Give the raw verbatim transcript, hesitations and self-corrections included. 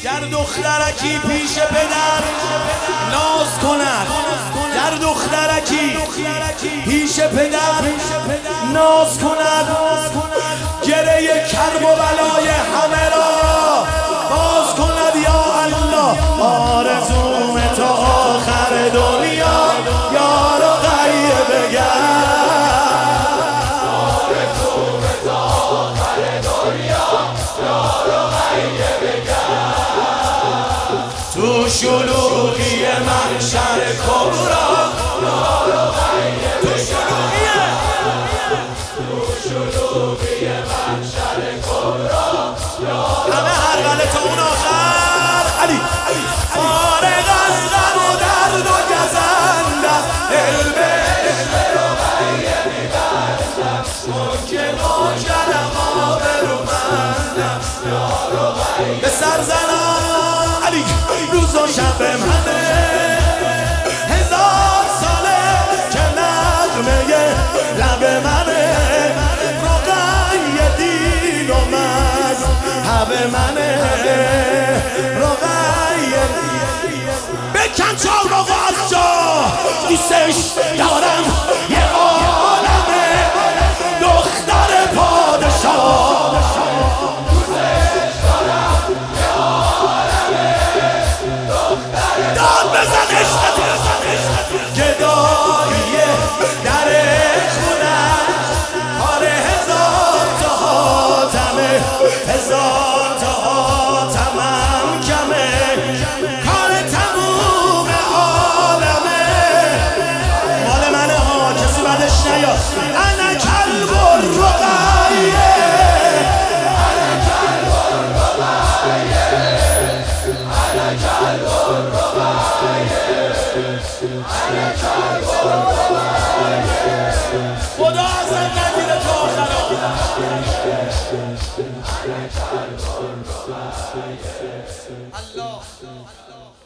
گر دخترکی پیش پدر ناز کند، گر دخترکی پیش پدر ناز کند، گره کرب و بلای همه را باز کند. یا الله آرزوم تا آخر دنیا یار و غیب بگرد، آرزوم تا آخر دنیا یار و غیب بگرد. تو شلوغی محشر کبرا یار و غیب بگرد، تو شلوغی محشر کبرا همه هر غلط تا اون آخر علی فارغ از غم و درد و گزند دل به عشق و غیب می‌بندم، ممکن و کرم آبرومندم یار و غیب به سر زنم علی روز و شب منه هزار ساله که نغمه لب منه رقیه دین و مذهب منه رقیه بکن چال آقا از جا دوستش دارم یه عالمه دختر پادشاه دوستش دارم یه عالمه دختر داد بزن عشقت گداییه در خونش کار هزار تا حاتمه هزار تا حاتمم کمه کار تموم عالمه مال منه ها کسی بدش نیاد. انا کلب الرقیه انا کلب الرقیه انا کلب الرقیه انا کلب الرقیه خدا ازت نگیره تا آخر الله.